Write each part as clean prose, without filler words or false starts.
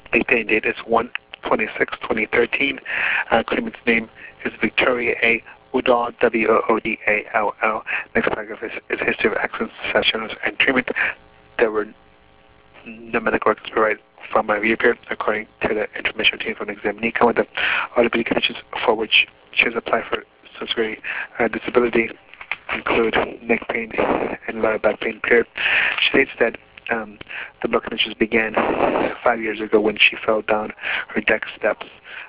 The pain date is 1/26/2013. Claimant's name is Victoria A. Woodall, Woodall. Next paragraph is history of accidents, sessions, and treatment. There were no medical records provided from my review period, according to the information obtained from the examinee. Come with the eligibility conditions for which she has applied for social security disability include neck pain and lower back pain. Period. She states that the blood conditions began 5 years ago when she fell down her deck steps.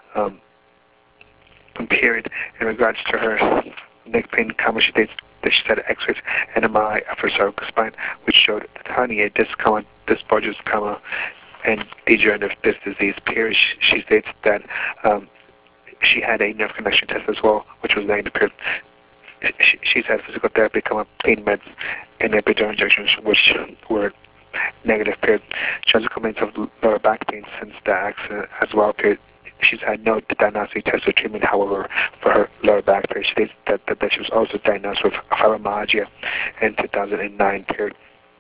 Period. In regards to her neck pain, she states that she had X-rays and MRI of her cervical spine, which showed herniated disc, disc bulges, and degenerative disc disease. Period. She states that she had a nerve conduction test as well, which was negative. Period. She's had physical therapy, pain meds, and epidural injections, which were negative. Period. She also complains of lower back pain since the accident as well. Period. She's had no diagnostic test or treatment, however, for her lower back. Period. She states that she was also diagnosed with fibromyalgia in 2009. Period.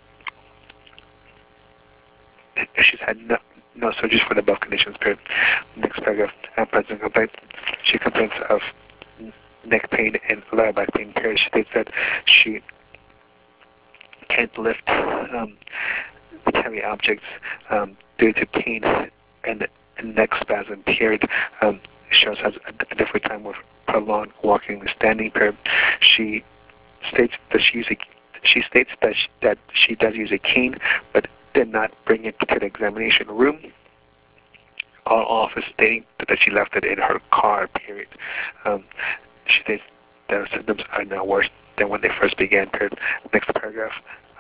She's had no surgeries for the above conditions. Period. Next paragraph. Present complaint. She complains of neck pain and lower back pain. Period. She states that she can't lift heavy objects due to pain and neck spasm. Period. She also has a difficult time with prolonged walking and standing. Period. She states that she does use a cane, but did not bring it to the examination room. All office stating that she left it in her car. Period. She states that her symptoms are now worse than when they first began. Period. Next paragraph.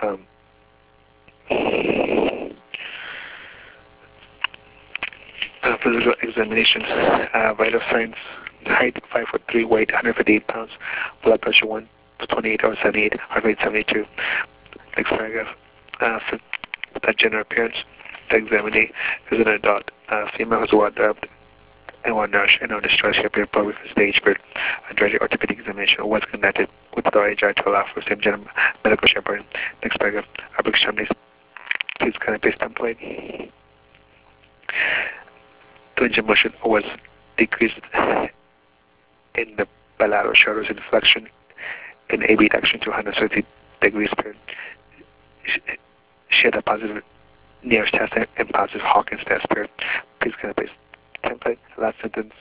Physical examination. Vital signs: height 5'3", weight 158 pounds, blood pressure 128/78, heart rate 72. Next paragraph. General appearance. The examinee is an adult female who is well developed and well nourished and no distress. She appeared probably for stage. Period. A direct orthopedic examination was conducted with the HR to allow for same general medical shepherding. Next paragraph. Upper extremities. Please kind of paste template. The range of motion was decreased in the bilateral shoulders in flexion in AB action to 160 degrees. Period. She had a positive nearest test and positive Hawkins test. Period. Please kind of paste template. Last sentence.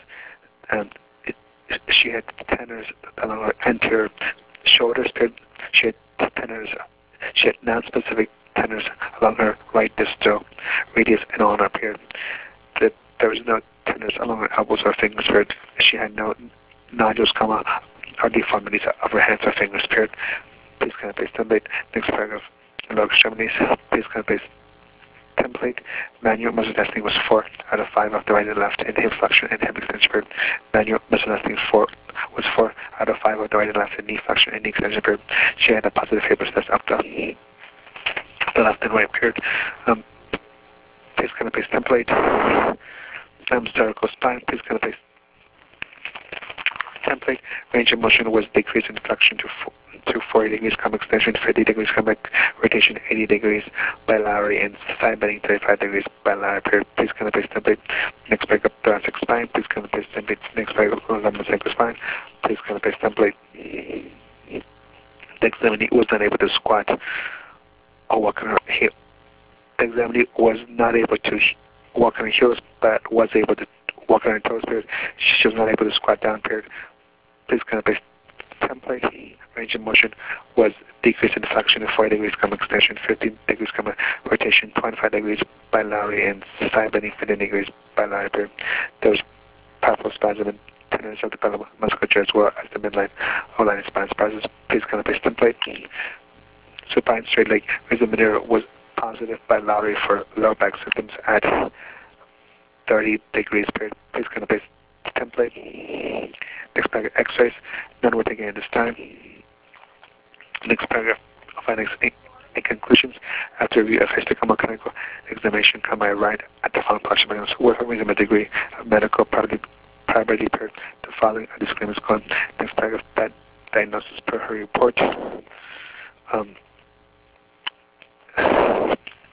She had tenders along her anterior shoulders. Period. She had non-specific tenders along her right distal radius and ulnar. Period. There was no tenders along her elbows or fingers. Period. She had no nodules, or deformities of her hands or fingers. Period. Please kind of paste template. Next paragraph. Lower extremities. Please kind of paste template. Manual muscle testing was 4 out of 5 of the right and left in hip flexion and hip extension. Period. Manual muscle testing was 4 out of 5 of the right and left in knee flexion and knee extension. Period. She had a positive hip test up the left and right. Period. Please kind of paste template. Cervical spine. Please kind of paste template. Range of motion was decreased in flexion to 40 degrees, extension 50 degrees, rotation 80 degrees bilaterally, and side bending 35 degrees bilaterally. Period. Please kind of paste template. Next paragraph. Thoracic spine. Please kind of paste template. Next paragraph. Lumbar spine. Please kind of paste template. The examinee was not able to squat or walk on her heel. The examinee was not able to walk on her heels, but was able to walk on her toes. Period. She was not able to squat down. Period. Please kind of paste template. Range of motion was decreased in flexion of 40 degrees, extension 50 degrees, rotation 25 degrees bilaterally, and side bending 50 degrees bilaterally. Period. There was powerful spasm and tenderness of the pelvic musculature as well as the midline outline spine spasms. Please kind of paste template. Supine straight leg examiner was positive bilaterally for lower back symptoms at 30 degrees. Period. Please kind of paste template. Next paragraph. X-rays. None were taken at this time. Next paragraph. Findings and conclusions. After review of histochemical examination, I arrived at the following procedures with a reasonable degree of medical probability. Period. The following are disclaimers gone. Next paragraph. That diagnosis per her report. Her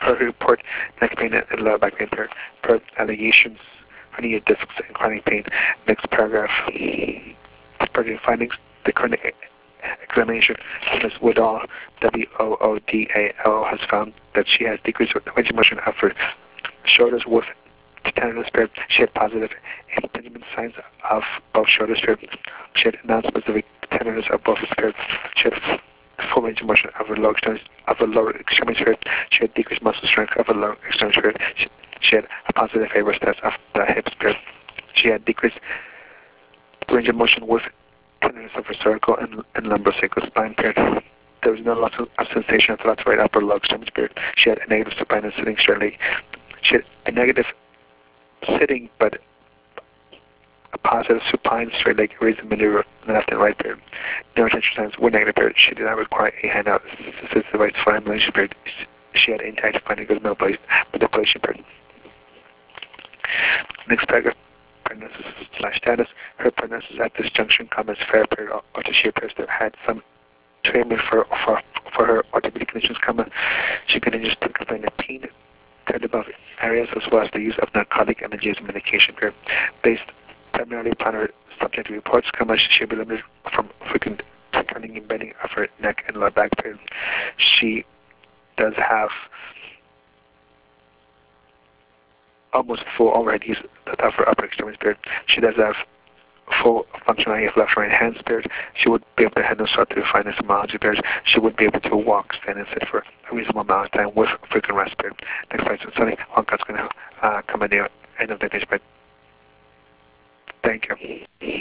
her report neck pain and lower back pain per allegations, hernia discs and chronic pain. Next paragraph. Per the findings, the current examination of Ms. Woodall, Woodal, has found that she has decreased range of motion of her shoulders with tenderness period. She had positive impingement signs of both shoulders period. She had non-specific tenderness of both period. She had full range of motion of her lower extremity period. She had decreased muscle strength of her lower extremity period. She had a positive Haber's test of the hips period. She had decreased range of motion with tenderness of her cervical and lumbosacral spine period. There was no loss of sensation of the left right upper lower extremity period. She had a negative supine and sitting straight leg. She had a negative sitting but a positive supine straight leg raising maneuver in the left and right period. No attention signs were negative period. She did not require a handout assisted device for ambulation period. She had intact finding good manipulation period. Next paragraph. Prognosis / status. Her prognosis at this junction comments fair period or she appears to have had some treatment for her orthopedic conditions. She continues to complain of pain turned above areas as well as the use of narcotic and analgesic medication period. Based primarily upon her subjective reports, she will be limited from frequent turning and bending of her neck and lower back period. She does have almost full overhead use of her upper extremity period. She does have full functionality of left and right hands period. She would be able to handle start to define etymology period. She would be able to walk, stand, and sit for a reasonable amount of time with frequent rest period. Next slide. So Sunny, Juanca's going to come at the end of the day. Thank you.